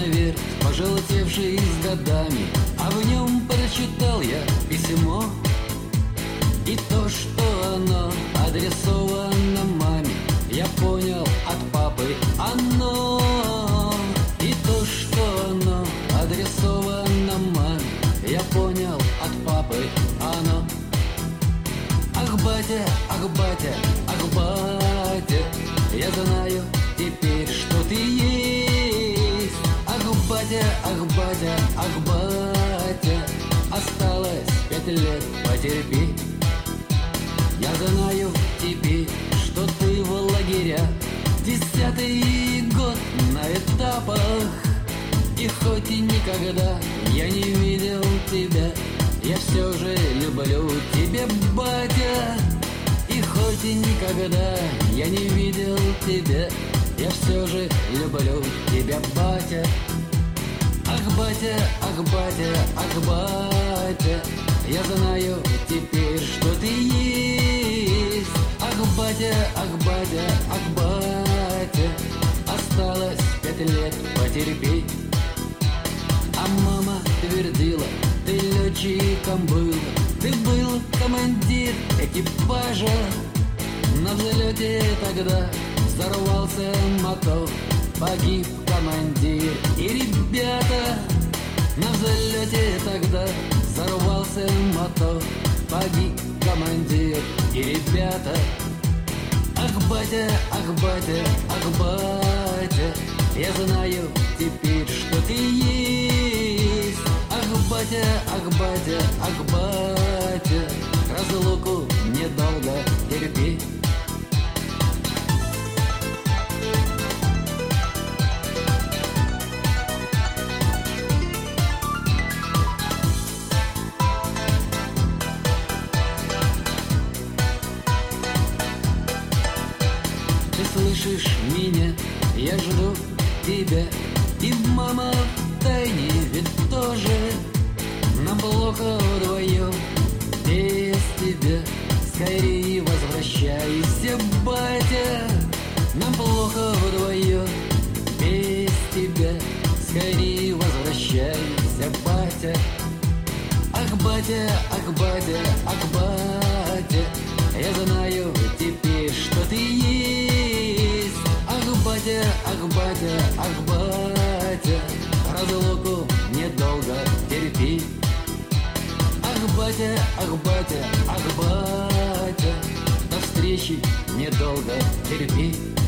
конверт, пожелтевший с годами, а в нем прочитал я письмо. И то, что оно адресовано маме, я понял от папы оно. И то, что оно адресовано маме, я понял от папы оно. Ах, батя, ах, батя, ах, батя, я знаю теперь, что ты есть. Ах, батя, ах, батя, ах, батя, осталось 5 лет, потерпи. Я знаю теперь, что ты в лагерях, 10-й год на этапах. И хоть и никогда я не видел тебя, я все же люблю тебя, батя. И хоть и никогда я не видел тебя, я все же люблю тебя, батя. Ах, батя, ах, батя, ах, батя, я знаю теперь, что ты есть. Ах, батя, ах, батя, ах, батя, осталось 5 лет, потерпи. А мама твердила, ты летчиком был, ты был командир экипажа. На взлете тогда взорвался мотор, погиб командир и ребята. На взлете тогда взорвался мотор, погиб командир и ребята. Ах, батя, ах, батя, ах, батя, я знаю теперь, что ты есть. Ах, батя, ах, батя, ах, батя, разлуку недолго терпи. Слышишь меня, я жду тебя. И мама в тайне ведь тоже. Нам плохо вдвоем без тебя. Скорее возвращайся, батя. Нам плохо вдвоем без тебя. Скорее возвращайся, батя. Ах, батя, ах, батя, ах, батя, я знаю теперь, что ты есть. Ах, батя, ах, батя, ах, батя, разлуку недолго терпи. Ах, батя, ах, батя, ах, батя, до встречи недолго терпи.